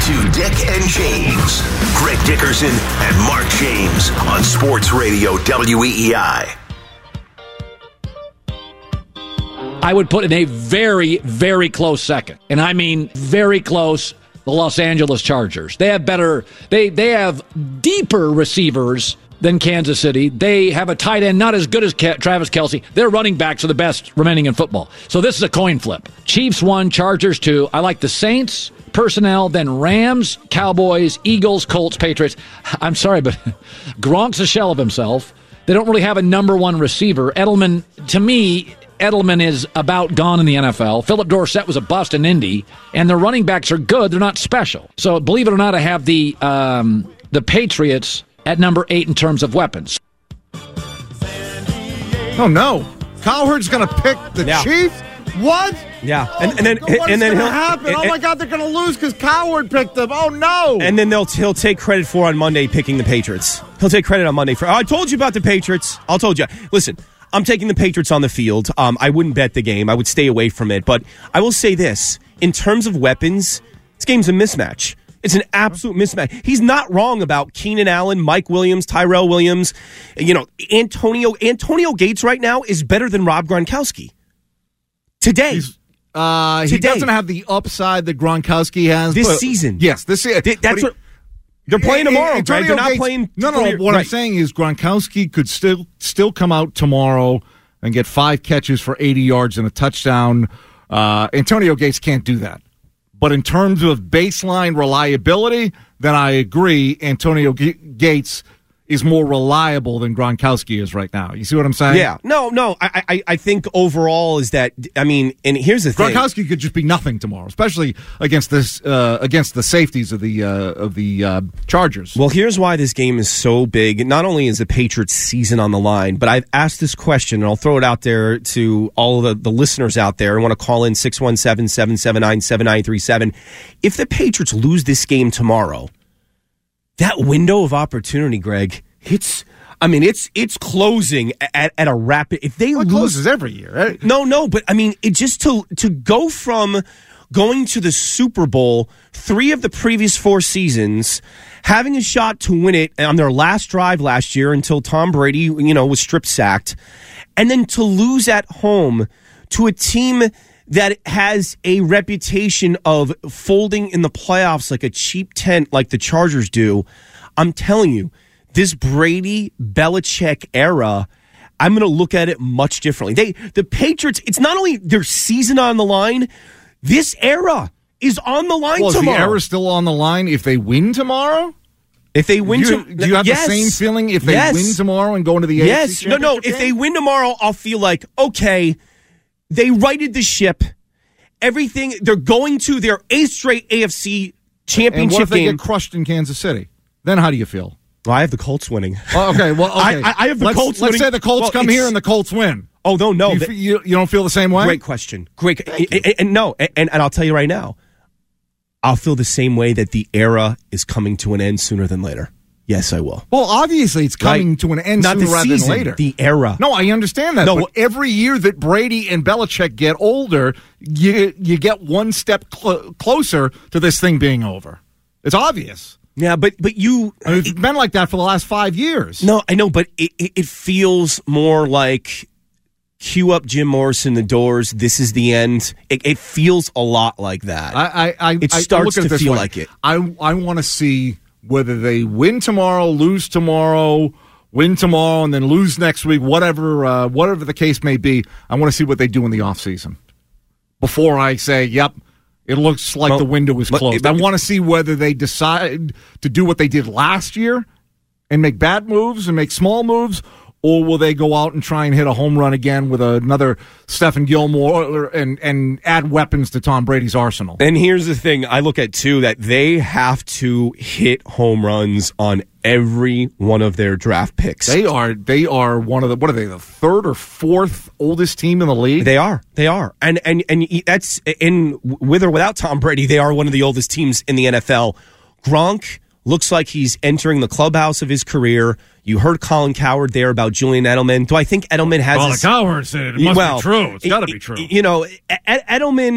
to Dick and James. Greg Dickerson and Mark James on Sports Radio WEEI. I would put in a very, very close second, and I mean very close, the Los Angeles Chargers. They have they have deeper receivers than Kansas City. They have a tight end not as good as Travis Kelce. Their running backs are the best remaining in football. So this is a coin flip. Chiefs 1, Chargers 2. I like the Saints personnel, then Rams, Cowboys, Eagles, Colts, Patriots. I'm sorry, but Gronk's a shell of himself. They don't really have a number one receiver. Edelman, to me, Edelman is about gone in the NFL. Philip Dorsett was a bust in Indy, and their running backs are good. They're not special. So believe it or not, I have the Patriots at number 8 in terms of weapons. Oh no, Cowherd's going to pick the Chiefs. What? Yeah, and then he'll happen. Oh my God, they're going to lose because Cowherd picked them. Oh no! And then he'll take credit for on Monday picking the Patriots. He'll take credit on Monday for. I told you about the Patriots. I told you. Listen, I'm taking the Patriots on the field. I wouldn't bet the game. I would stay away from it. But I will say this: in terms of weapons, this game's a mismatch. It's an absolute mismatch. He's not wrong about Keenan Allen, Mike Williams, Tyrell Williams. You know, Antonio Gates right now is better than Rob Gronkowski. Today. He doesn't have the upside that Gronkowski has. This season. Yes, this season. That's what they're playing tomorrow, Greg. They're not playing. No. What I'm saying is Gronkowski could still come out tomorrow and get 5 catches for 80 yards and a touchdown. Antonio Gates can't do that. But in terms of baseline reliability, then I agree Antonio Gates is more reliable than Gronkowski is right now. You see what I'm saying? Yeah. No. I think overall is that, I mean, and here's the thing. Gronkowski could just be nothing tomorrow, especially against the safeties of the Chargers. Well, here's why this game is so big. Not only is the Patriots season on the line, but I've asked this question, and I'll throw it out there to all of the listeners out there. I want to call in 617-779-7937. If the Patriots lose this game tomorrow, that window of opportunity, Greg, it's closing at a rapid. If they lose, closes every year, right? No, but I mean, it just to go from going to the Super Bowl 3 of the previous 4 seasons, having a shot to win it on their last drive last year until Tom Brady, was strip sacked, and then to lose at home to a team that has a reputation of folding in the playoffs like a cheap tent like the Chargers do. I'm telling you, this Brady-Belichick era, I'm going to look at it much differently. The Patriots, it's not only their season on the line, this era is on the line tomorrow. Is the era still on the line if they win tomorrow? If they win do you have the same feeling if they win tomorrow and go into the AFC Championship No. game? If they win tomorrow, I'll feel like, okay, they righted the ship. Everything, they're going to their 8th straight AFC Championship and what if they game. get crushed in Kansas City? Then how do you feel? Well, I have the Colts winning. Oh, okay. I have the Colts winning. Let's say the Colts come here and the Colts win. Oh, no. You don't feel the same way? Great question. And I'll tell you right now, I'll feel the same way that the era is coming to an end sooner than later. Yes, I will. Well, obviously, it's coming to an end sooner rather than later. The era. No, I understand that. But every year that Brady and Belichick get older, you get one step closer to this thing being over. It's obvious. Yeah, but it's been like that for the last 5 years. No, I know, but it feels more like cue up Jim Morrison, The Doors, this is the end. It feels a lot like that. It starts to feel like it. I want to see whether they win tomorrow, lose tomorrow, win tomorrow, and then lose next week, whatever the case may be. I want to see what they do in the offseason before I say, yep, it looks like the window is closed. I want to see whether they decide to do what they did last year and make bad moves and make small moves, or will they go out and try and hit a home run again with another Stephen Gilmore and add weapons to Tom Brady's arsenal? And here's the thing I look at, too, that they have to hit home runs on every one of their draft picks. They are one of the, what are they, the 3rd or 4th oldest team in the league? They are. And that's, with or without Tom Brady, they are one of the oldest teams in the NFL. Gronk looks like he's entering the clubhouse of his career. You heard Colin Cowherd there about Julian Edelman. Do I think Edelman has... Well, Cowherd said it must be true. It's got to be true. Edelman,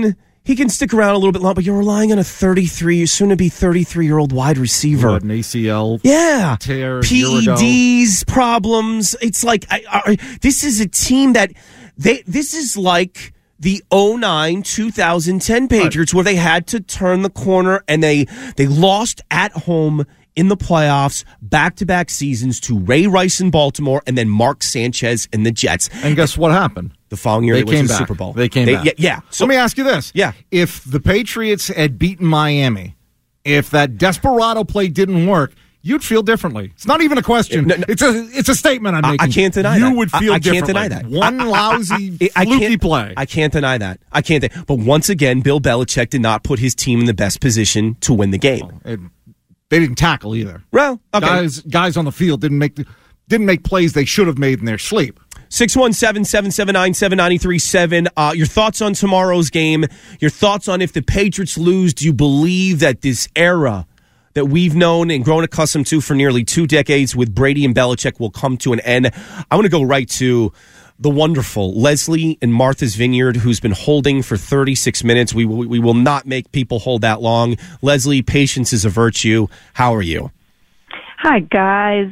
he can stick around a little bit longer, but you're relying on a soon-to-be 33-year-old wide receiver. An ACL tear, PEDs, problems. It's like, this is a team that, this is like the 2009-2010 Patriots, where they had to turn the corner, and they lost at home in the playoffs, back-to-back seasons, to Ray Rice in Baltimore and then Mark Sanchez in the Jets. And guess what happened? The following year, they went to the Super Bowl. They came back. Yeah. So let me ask you this. Yeah. If the Patriots had beaten Miami, if that desperado play didn't work, you'd feel differently. It's not even a question. No. It's a statement I'm making. I can't deny that. You would feel differently. I can't deny that. One lousy, fluky play. I can't deny that. I can't. But once again, Bill Belichick did not put his team in the best position to win the game. They didn't tackle either. Well, okay. Guys on the field didn't make plays they should have made in their sleep. 617-779-7937. Your thoughts on tomorrow's game. Your thoughts on if the Patriots lose, do you believe that this era that we've known and grown accustomed to for nearly 2 decades with Brady and Belichick will come to an end? I want to go right to the wonderful Leslie in Martha's Vineyard, who's been holding for 36 minutes. We will not make people hold that long. Leslie, patience is a virtue. How are you? Hi, guys.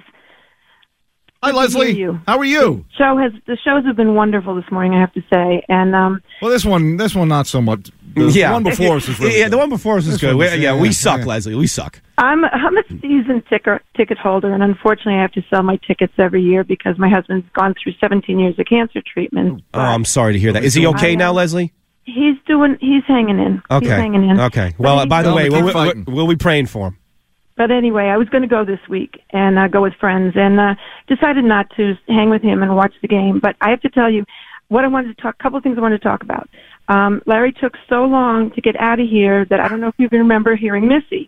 Hi, Leslie. How are you? The shows have been wonderful this morning, I have to say. And well, this one not so much. The one before us was really good. The one before us was good. We suck, Leslie. We suck. I'm a season ticket holder, and unfortunately, I have to sell my tickets every year because my husband's gone through 17 years of cancer treatment. Oh, I'm sorry to hear that. Is he okay now, Leslie? He's hanging in. Okay. He's hanging in. Okay. Well, by the way, we'll be praying for him. But anyway, I was going to go this week and go with friends, and decided not to hang with him and watch the game. But I have to tell you, a couple of things I wanted to talk about. Larry took so long to get out of here that I don't know if you remember hearing Missy.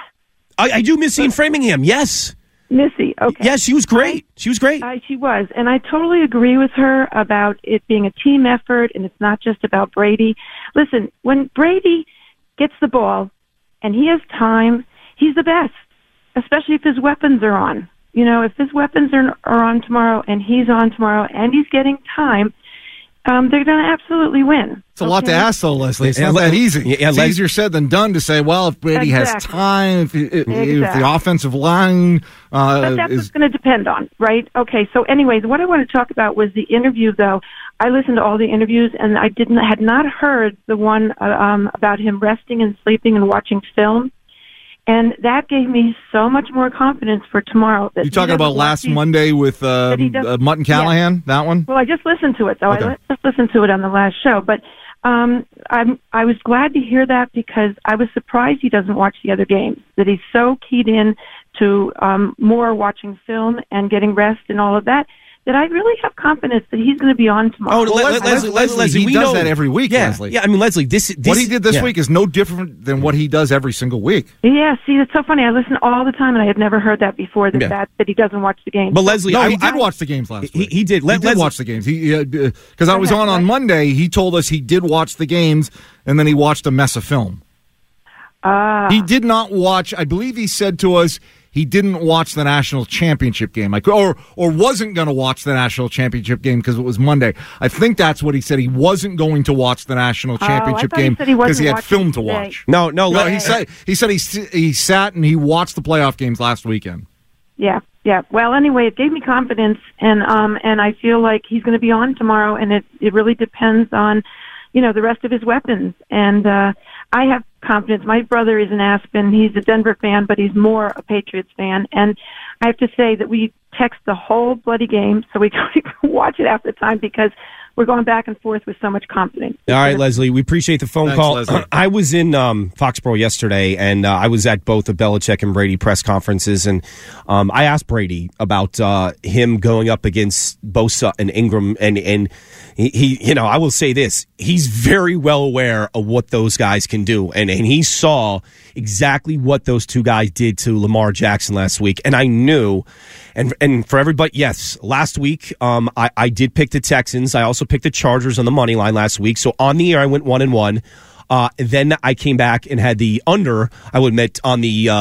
I do miss seeing Framingham, yes. Missy, okay. Yes, she was great. She was, and I totally agree with her about it being a team effort, and it's not just about Brady. Listen, when Brady gets the ball and he has time, he's the best, especially if his weapons are on. You know, if his weapons are on tomorrow and he's on tomorrow and he's getting time, they're going to absolutely win. It's a lot to ask, though, Leslie. It's not that easy. It's easier said than done to say, well, if Brady has time, if the offensive line but that's what's going to depend on, right? Okay, so anyways, what I want to talk about was the interview, though. I listened to all the interviews, and I had not heard the one about him resting and sleeping and watching film. And that gave me so much more confidence for tomorrow. You talking about last Monday with Mutton Callahan, that one? Well, I just listened to it, though. Okay. I just listened to it on the last show. But I was glad to hear that because I was surprised he doesn't watch the other games, that he's so keyed in to more watching film and getting rest and all of that, that I really have confidence that he's going to be on tomorrow. Oh, Leslie, he does that every week, Leslie. Yeah, I mean, Leslie, this what he did this week is no different than what he does every single week. Yeah, see, it's so funny. I listen all the time, and I had never heard that before, that he doesn't watch the games. But Leslie, he did watch the games last week. He did. He did watch the games. Because I was on Monday, he told us he did watch the games, and then he watched a mess of film. He did not watch, I believe he said to us, he didn't watch the national championship game, or wasn't going to watch the national championship game because it was Monday. I think that's what he said. He wasn't going to watch the national championship game because he had film to watch. No. He said he sat and he watched the playoff games last weekend. Yeah. Well, anyway, it gave me confidence, and I feel like he's going to be on tomorrow, and it really depends on, the rest of his weapons. And I have confidence. My brother is an Aspen. He's a Denver fan, but he's more a Patriots fan. And I have to say that we text the whole bloody game, so we don't even watch it half the time because we're going back and forth with so much confidence. All right, Leslie, we appreciate the phone call. Leslie. I was in Foxborough yesterday, and I was at both the Belichick and Brady press conferences, and I asked Brady about him going up against Bosa and Ingram, and he I will say this, he's very well aware of what those guys can do, and he saw exactly what those two guys did to Lamar Jackson last week, and I knew, and for everybody, yes, last week I did pick the Texans. I also picked the Chargers on the money line last week, so on the air I went 1-1. Then I came back and had the under, I would admit, on the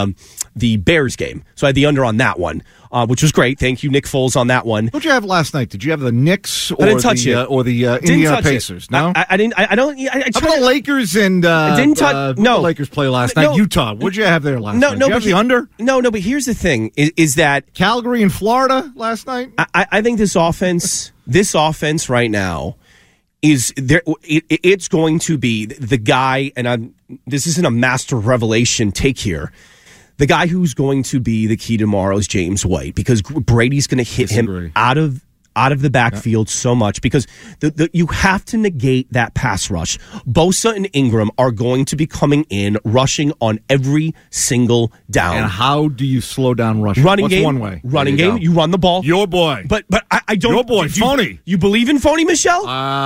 the Bears game. So I had the under on that one, which was great. Thank you, Nick Foles, on that one. What'd you have last night? Did you have the Knicks or the Indiana Pacers? No, I didn't. I don't. How about the Lakers and didn't touch. No, the Lakers play last night. Utah. What'd you have there last night? Did you have the under? No. But here's the thing: is that Calgary and Florida last night? I think this offense right now is there. It's going to be the guy, and this isn't a master revelation take here. The guy who's going to be the key tomorrow is James White, because Brady's going to hit him out of the backfield so much, because you have to negate that pass rush. Bosa and Ingram are going to be coming in, rushing on every single down. And how do you slow down rushing? Running game. One way. Running game. You run the ball. Your boy. But I don't. Your boy, Phony. You believe in Phony, Michelle?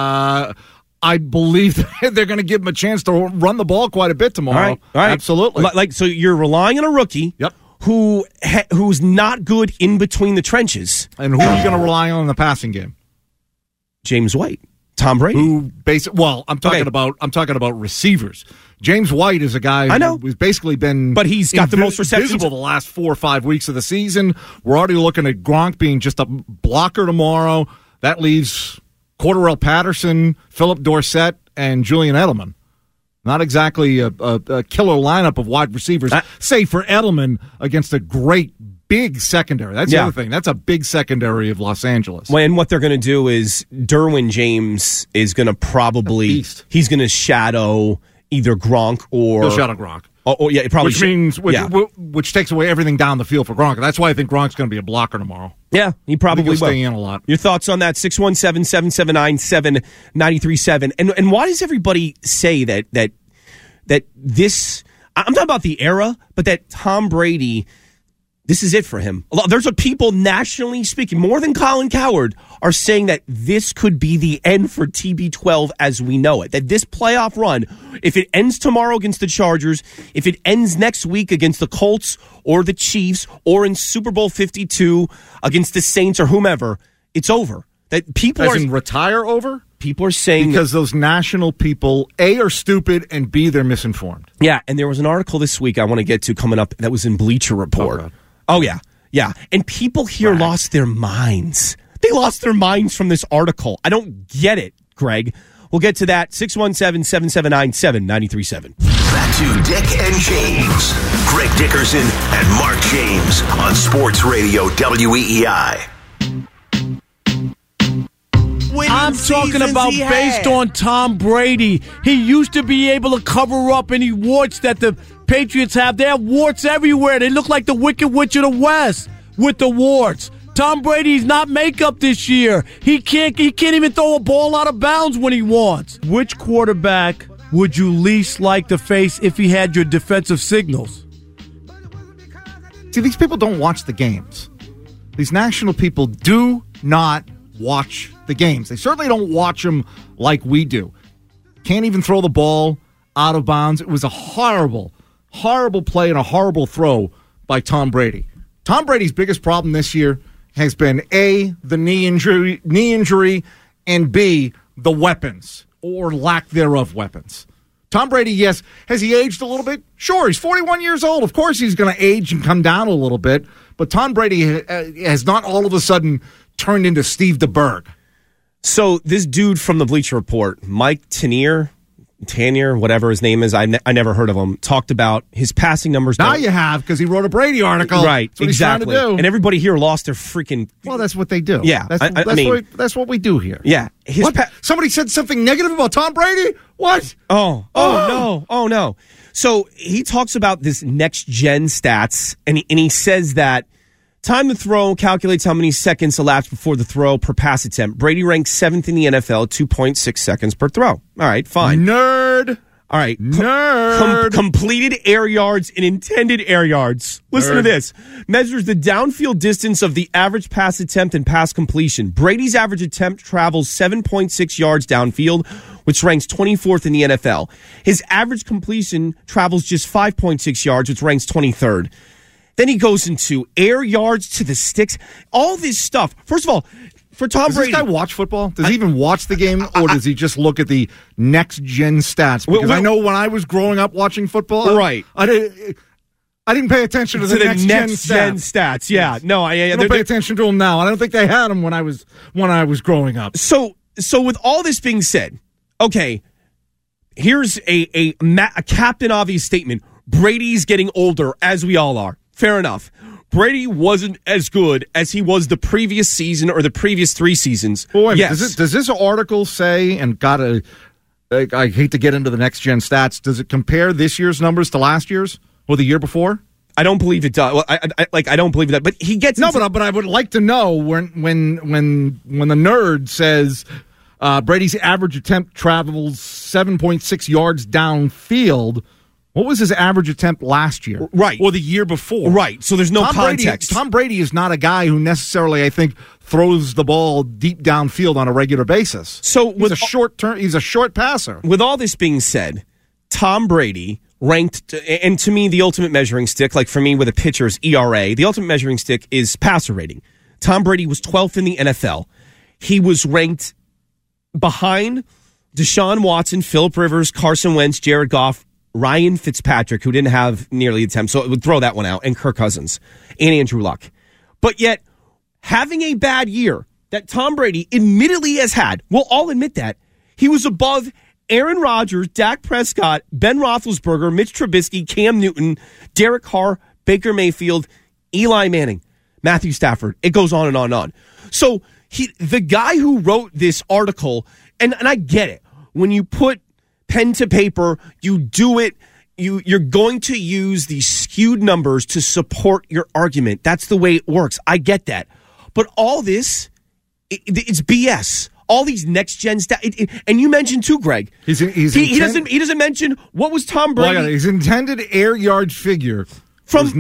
I believe that they're going to give him a chance to run the ball quite a bit tomorrow. All right. Absolutely. So you're relying on a rookie. Yep. Who's not good in between the trenches. And who are you going to rely on in the passing game? James White, Tom Brady. I'm talking about receivers. James White is a guy who's basically been, but he's got the most receptions the last 4 or 5 weeks of the season. We're already looking at Gronk being just a blocker tomorrow. That leaves Cordarrelle Patterson, Philip Dorsett, and Julian Edelman. Not exactly a killer lineup of wide receivers, save for Edelman against a great big secondary. That's the other thing. That's a big secondary of Los Angeles. And what they're going to do is Derwin James is going to he's going to shadow either Gronk or... He'll shadow Gronk. Probably which takes away everything down the field for Gronk. That's why I think Gronk's going to be a blocker tomorrow. Yeah, he probably will. Stay in a lot. Your thoughts on that? 617-779-7937. And why does everybody say that this? I'm talking about the era, but that Tom Brady, this is it for him. There's people nationally speaking, more than Colin Cowherd, are saying that this could be the end for TB12 as we know it. That this playoff run, if it ends tomorrow against the Chargers, if it ends next week against the Colts or the Chiefs, or in Super Bowl 52 against the Saints or whomever, it's over. That people retire over? People are saying because those national people, A, are stupid, and B, they're misinformed. Yeah, and there was an article this week I want to get to coming up that was in Bleacher Report. Oh, yeah. And people here lost their minds. They lost their minds from this article. I don't get it, Greg. We'll get to that. 617-779-7937. Back to Dick and James. Greg Dickerson and Mark James on Sports Radio WEEI. I'm talking about based on Tom Brady. He used to be able to cover up any warts that the Patriots have. They have warts everywhere. They look like the Wicked Witch of the West with the warts. Tom Brady's not makeup this year. He can't even throw a ball out of bounds when he wants. Which quarterback would you least like to face if he had your defensive signals? See, these people don't watch the games. These national people do not watch the games. They certainly don't watch them like we do. Can't even throw the ball out of bounds. It was a horrible play and a horrible throw by Tom Brady. Tom Brady's biggest problem this year has been A, the knee injury, and B, the weapons or lack thereof weapons. Tom Brady, yes, has he aged a little bit? Sure, he's 41 years old. Of course he's going to age and come down a little bit, but Tom Brady has not all of a sudden turned into Steve DeBerg. So this dude from the Bleacher Report, Mike Tanier, whatever his name is, I never heard of him, talked about his passing numbers. Now you have, because he wrote a Brady article. Right, that's what exactly. He's trying to do. And everybody here lost their freaking... Well, that's what they do. Yeah. That's what we do here. Yeah. Somebody said something negative about Tom Brady? What? Oh, no. So he talks about this next-gen stats, and he says that time to throw calculates how many seconds elapsed before the throw per pass attempt. Brady ranks 7th in the NFL, 2.6 seconds per throw. All right, fine. Nerd. All right. Nerd. Completed air yards and intended air yards. Listen to this. Measures the downfield distance of the average pass attempt and pass completion. Brady's average attempt travels 7.6 yards downfield, which ranks 24th in the NFL. His average completion travels just 5.6 yards, which ranks 23rd. Then he goes into air yards to the sticks. All this stuff. First of all, for Tom Brady... Does this guy watch football? Does he even watch the game? Or does he just look at the next-gen stats? Because I know when I was growing up watching football... Right. I didn't pay attention to the next gen stats. Yeah, no, I don't pay attention to them now. I don't think they had them when I was growing up. So with all this being said, okay, here's a Captain Obvious statement. Brady's getting older, as we all are. Fair enough. Brady wasn't as good as he was the previous season or the previous 3 seasons. Boy, yes. Does this article say, and I hate to get into the next gen stats, does it compare this year's numbers to last year's or the year before? I don't believe it does. Well, I don't believe that. But he gets but I would like to know when the nerd says Brady's average attempt travels 7.6 yards downfield. What was his average attempt last year? Right. Or the year before? Right. So there's no context. Tom Brady is not a guy who necessarily, I think, throws the ball deep downfield on a regular basis. So he's a short passer. With all this being said, Tom Brady ranked, and to me, the ultimate measuring stick, like for me with a pitcher's ERA, the ultimate measuring stick is passer rating. Tom Brady was 12th in the NFL. He was ranked behind Deshaun Watson, Phillip Rivers, Carson Wentz, Jared Goff, Ryan Fitzpatrick, who didn't have nearly attempts, so it would throw that one out, and Kirk Cousins, and Andrew Luck. But yet, having a bad year that Tom Brady admittedly has had, we'll all admit that, he was above Aaron Rodgers, Dak Prescott, Ben Roethlisberger, Mitch Trubisky, Cam Newton, Derek Carr, Baker Mayfield, Eli Manning, Matthew Stafford. It goes on and on and on. So the guy who wrote this article, and I get it, when you put pen to paper, you do it, you're going to use these skewed numbers to support your argument. That's the way it works. I get that. But all this, it's BS. All these next gen stats, and you mentioned too, Greg. He doesn't mention what was Tom Brady. Well, his intended air yards figure was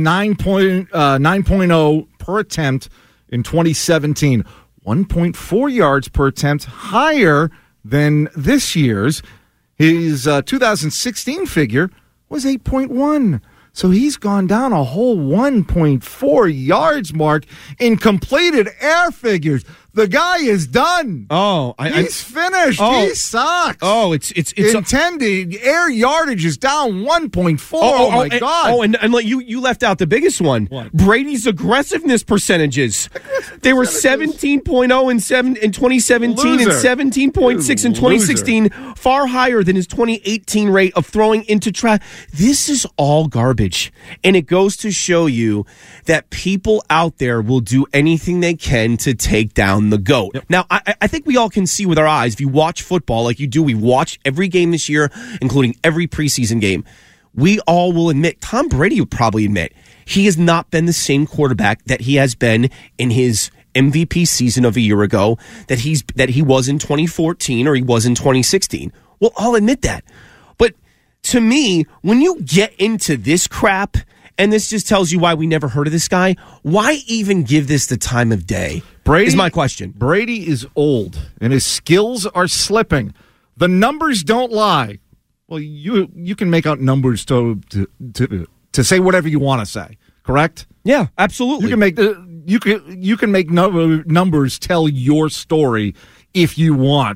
9.0 per attempt in 2017, 1.4 yards per attempt higher than this year's. His 2016 figure was 8.1. So he's gone down a whole 1.4 yards mark in completed air figures. The guy is done. He's finished. He sucks. It's intended air yardage is down 1.4. Oh my God. And like you left out the biggest one. What? Brady's aggressiveness percentages. They were 17.0 in 2017 Loser. and 17.6 in 2016, far higher than his 2018 rate of throwing into trash. This is all garbage. And it goes to show you that people out there will do anything they can to take down the GOAT. Yep. Now, I think we all can see with our eyes, if you watch football like you do, we watch every game this year, including every preseason game. We all will admit, Tom Brady would probably admit, he has not been the same quarterback that he has been in his MVP season of a year ago, that he was in 2014 or he was in 2016. We'll all admit that. But to me, when you get into this crap, and this just tells you why we never heard of this guy, why even give this the time of day? Brady is my question. Brady is old, and his skills are slipping. The numbers don't lie. Well, you can make out numbers to say whatever you want to say, correct? Yeah, absolutely. You can make numbers tell your story if you want.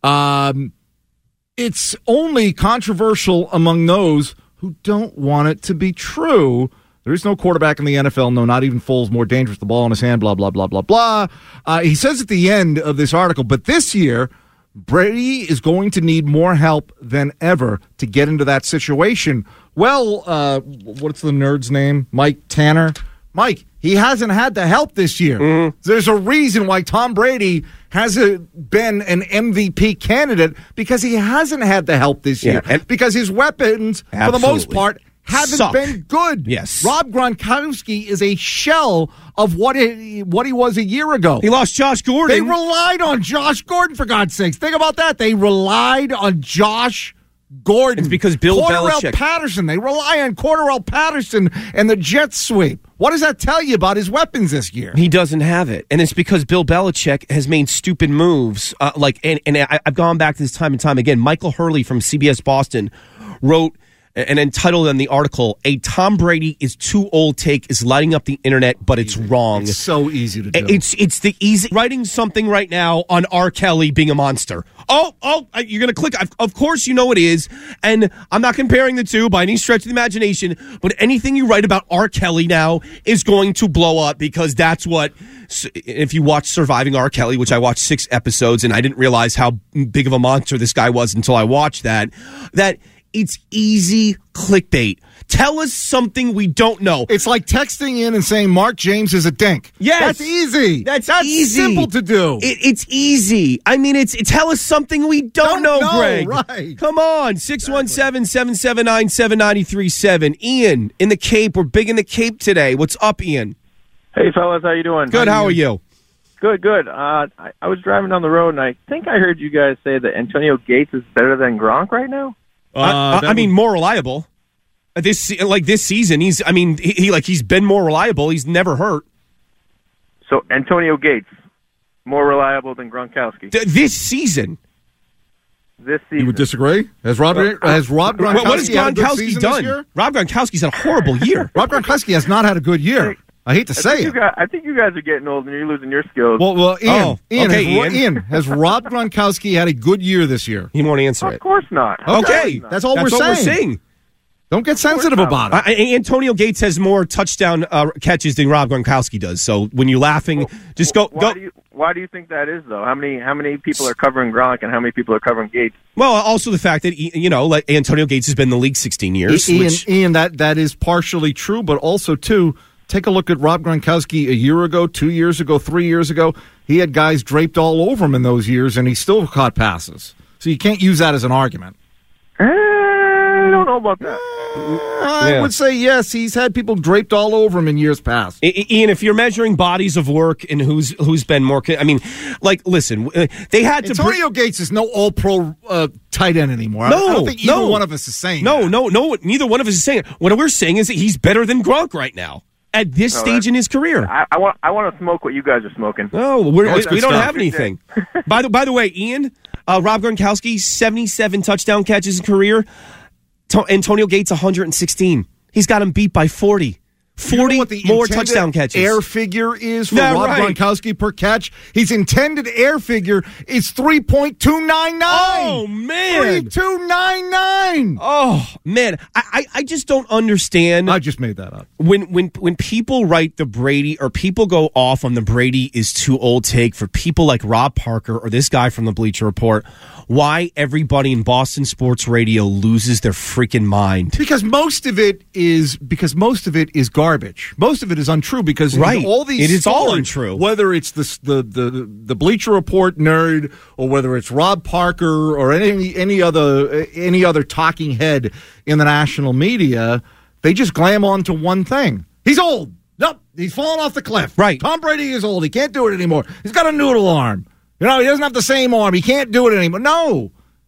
It's only controversial among those who don't want it to be true. There is no quarterback in the NFL, no, not even Foles, more dangerous, the ball in his hand, blah, blah, blah, blah, blah. He says at the end of this article, but this year, Brady is going to need more help than ever to get into that situation. Well, what's the nerd's name? Mike Tanner? Mike, he hasn't had the help this year. Mm-hmm. There's a reason why Tom Brady hasn't been an MVP candidate, because he hasn't had the help this year. And because his weapons, for the most part, haven't been good. Yes. Rob Gronkowski is a shell of what he was a year ago. He lost Josh Gordon. They relied on Josh Gordon, for God's sakes. Think about that. They relied on Josh Gordon. It's because Bill Belichick. Patterson. They rely on Cordarrelle Patterson and the jet sweep. What does that tell you about his weapons this year? He doesn't have it. And it's because Bill Belichick has made stupid moves. And I've gone back to this time and time again. Michael Hurley from CBS Boston wrote and entitled in the article, "A Tom Brady is too old take is lighting up the internet, but it's wrong." It's so easy to do. It's the easy writing something right now on R. Kelly being a monster. Oh, you're going to click. Of course you know it is. And I'm not comparing the two by any stretch of the imagination, but anything you write about R. Kelly now is going to blow up because that's what, if you watch Surviving R. Kelly, which I watched 6 episodes and I didn't realize how big of a monster this guy was until I watched that it's easy clickbait. Tell us something we don't know. It's like texting in and saying Mark James is a dink. Yes. That's easy. That's easy. Simple to do. It's easy. I mean, it's tell us something we don't know, Greg. Right. Come on. 617-779-7937. Ian in the Cape. We're big in the Cape today. What's up, Ian? Hey, fellas. How you doing? Good. How are you? Good. I was driving down the road, and I think I heard you guys say that Antonio Gates is better than Gronk right now. I mean, more reliable. This season, he's been more reliable. He's never hurt. So Antonio Gates, more reliable than Gronkowski this season. You would disagree? Has Rob Gronkowski what has Gronkowski done? Rob Gronkowski's had a horrible year. Rob Gronkowski has not had a good year. I hate to say it. I think you guys are getting old and you're losing your skills. Well, Ian. Ian, has Rob Gronkowski had a good year this year? He won't answer it. Of course not. Okay, that's all we're saying. Don't get sensitive about it. Antonio Gates has more touchdown catches than Rob Gronkowski does. So when you're laughing, just go. Why do you think that is, though? How many people are covering Gronk and how many people are covering Gates? Well, also the fact that like Antonio Gates has been in the league 16 years. Ian, that is partially true, but also too. Take a look at Rob Gronkowski a year ago, 2 years ago, 3 years ago. He had guys draped all over him in those years, and he still caught passes. So you can't use that as an argument. I don't know about that. I would say yes. He's had people draped all over him in years past. Ian, if you're measuring bodies of work and who's been more, I mean, listen, they had to. Antonio Gates is no All-Pro tight end anymore. No, I don't think either one of us is saying that. No. Neither one of us is saying it. What we're saying is that he's better than Gronk right now. At this stage in his career, I want to smoke what you guys are smoking. No, we don't have anything. By the way, Ian, Rob Gronkowski 77 touchdown catches in career. Antonio Gates 116. He's got him beat by 40. 40 more touchdown catches. Air figure is for Rob Gronkowski per catch. His intended air figure is 3.299. Oh man, 3.299. Oh man, I just don't understand. I just made that up. When people write the Brady or people go off on the Brady is too old take for people like Rob Parker or this guy from the Bleacher Report, why everybody in Boston sports radio loses their freaking mind? Because most of it is garbage. Most of it is untrue because all these it is stories, all untrue. Whether it's the Bleacher Report nerd or whether it's Rob Parker or any other talking head in the national media, they just glam on to one thing. He's old. Nope, he's fallen off the cliff. Right. Tom Brady is old. He can't do it anymore. He's got a noodle arm. He doesn't have the same arm. He can't do it anymore. No.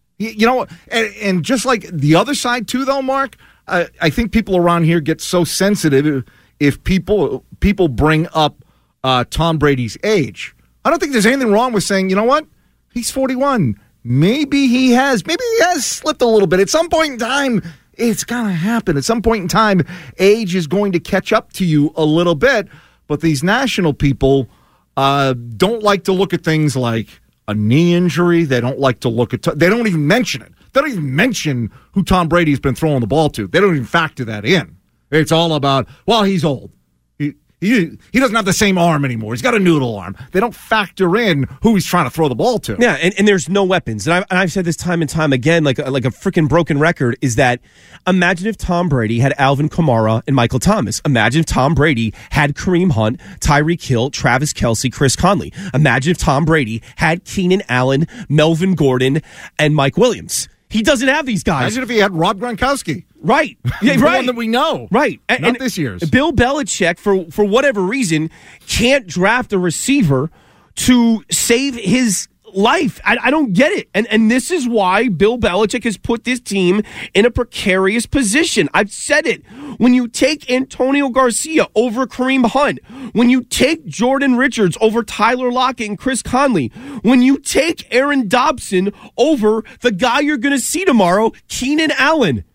And just like the other side too, though, Mark, I think people around here get so sensitive if people bring up Tom Brady's age. I don't think there's anything wrong with saying, you know what? He's 41. Maybe he has slipped a little bit. At some point in time, it's going to happen. At some point in time, age is going to catch up to you a little bit. But these national people don't like to look at things like a knee injury. They don't like to look at they don't even mention it. They don't even mention who Tom Brady's been throwing the ball to. They don't even factor that in. It's all about, well, he's old. He doesn't have the same arm anymore. He's got a noodle arm. They don't factor in who he's trying to throw the ball to. Yeah, and there's no weapons. And I've said this time and time again, like a freaking broken record, is that imagine if Tom Brady had Alvin Kamara and Michael Thomas. Imagine if Tom Brady had Kareem Hunt, Tyreek Hill, Travis Kelce, Chris Conley. Imagine if Tom Brady had Keenan Allen, Melvin Gordon, and Mike Williams. He doesn't have these guys. Imagine if he had Rob Gronkowski. Right. Yeah, the right. one that we know. Right. Not this year's. Bill Belichick, for whatever reason, can't draft a receiver to save his life. I don't get it. And this is why Bill Belichick has put this team in a precarious position. I've said it. When you take Antonio Garcia over Kareem Hunt, when you take Jordan Richards over Tyler Lockett and Chris Conley, when you take Aaron Dobson over the guy you're going to see tomorrow, Keenan Allen,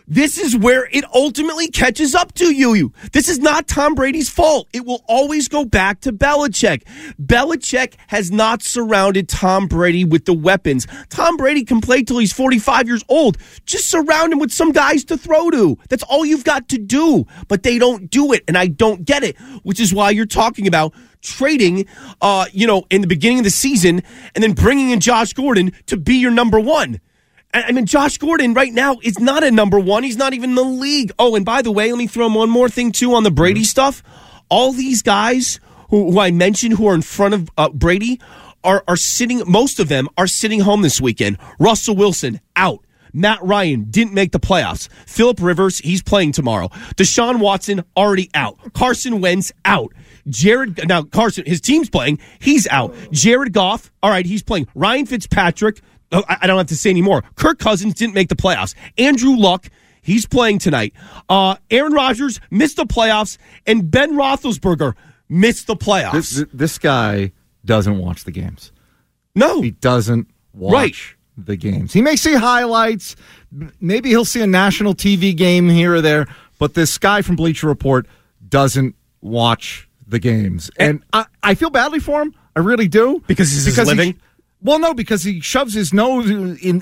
This is where it ultimately catches up to you. This is not Tom Brady's fault. It will always go back to Belichick. Belichick has not surrounded Tom Brady with the weapons. Tom Brady can play till he's 45 years old. Just surround him with some guys to throw to. That's all you've got to do. But they don't do it, and I don't get it, which is why you're talking about trading, in the beginning of the season and then bringing in Josh Gordon to be your number one. I mean, Josh Gordon right now is not a number one. He's not even in the league. Oh, and by the way, let me throw one more thing, too, on the Brady stuff. All these guys who I mentioned who are in front of Brady are sitting, most of them are sitting home this weekend. Russell Wilson, out. Matt Ryan didn't make the playoffs. Phillip Rivers, he's playing tomorrow. Deshaun Watson, already out. Carson Wentz, out. Carson, his team's playing. He's out. Jared Goff, all right, he's playing. Ryan Fitzpatrick, I don't have to say anymore. Kirk Cousins didn't make the playoffs. Andrew Luck, he's playing tonight. Aaron Rodgers missed the playoffs, and Ben Roethlisberger missed the playoffs. This guy doesn't watch the games. No. He doesn't watch the games. He may see highlights. Maybe he'll see a national TV game here or there, but this guy from Bleacher Report doesn't watch the games. And I feel badly for him. I really do. Because he's living? Well, no, because he shoves his nose in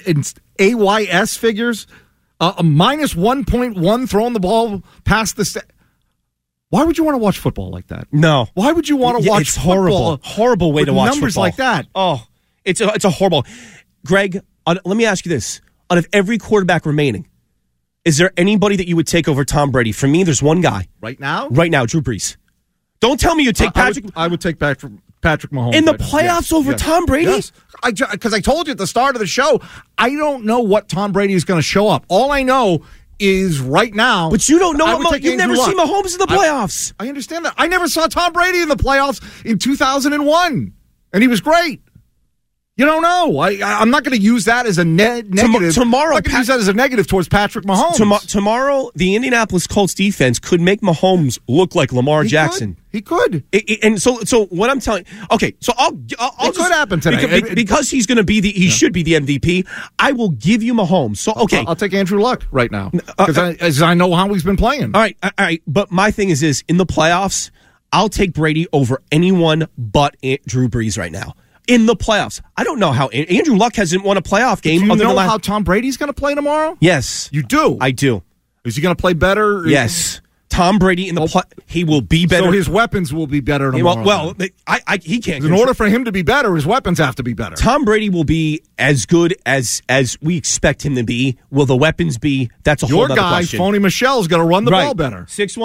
AYS figures, a minus 1.1 throwing the ball past the Why would you want to watch football like that? No. Why would you want to watch it's horrible. Horrible way to watch numbers football. Like that. Oh, it's a horrible. Greg, let me ask you this. Out of every quarterback remaining, is there anybody that you would take over Tom Brady? For me, there's one guy. Right now? Right now, Drew Brees. Don't tell me you take Patrick. I would take Patrick Mahomes. In the playoffs over Tom Brady? Yes. Because I told you at the start of the show, I don't know what Tom Brady is going to show up. All I know is right now. But you don't know. You've never seen Mahomes in the playoffs. I understand that. I never saw Tom Brady in the playoffs in 2001, and he was great. You don't know. I'm not going to use that as a negative. Tomorrow, I'm not going to use that as a negative towards Patrick Mahomes. Tomorrow, the Indianapolis Colts defense could make Mahomes look like Lamar Jackson. He could. And so what I'm telling. Okay, so I'll it could happen today because he's going to be he should be the MVP. I will give you Mahomes. So okay, I'll take Andrew Luck right now because I know how he's been playing. All right. But my thing is this: in the playoffs, I'll take Brady over anyone but Drew Brees right now. In the playoffs. I don't know how Andrew Luck hasn't won a playoff game. Do you know how Tom Brady's going to play tomorrow? Yes. You do? I do. Is he going to play better? Yes. Tom Brady in the he will be better. So his weapons will be better tomorrow. Well, he can't. In order for him to be better, his weapons have to be better. Tom Brady will be as good as we expect him to be. Will the weapons be? That's a whole other question. Your guy, Phony Michelle's going to run the ball better.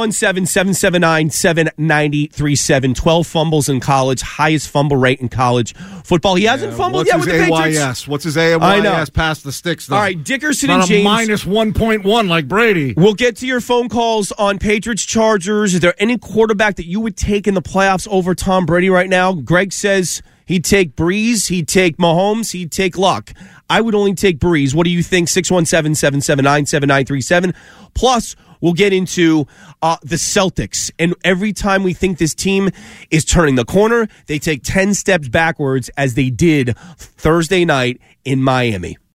617-779-7937. 12 fumbles in college, highest fumble rate in college football. He hasn't fumbled yet with the Patriots. What's his AYS? I know. Past the sticks, though. All right, Dickerson and James. Minus 1.1 like Brady. We'll get to your phone calls on Patriots Chargers. Is there any quarterback that you would take in the playoffs over Tom Brady right now? Greg says he'd take Breeze, he'd take Mahomes, he'd take Luck. I would only take Breeze. What do you think? 617-779-7937. Plus, we'll get into the Celtics. And every time we think this team is turning the corner, they take 10 steps backwards as they did Thursday night in Miami.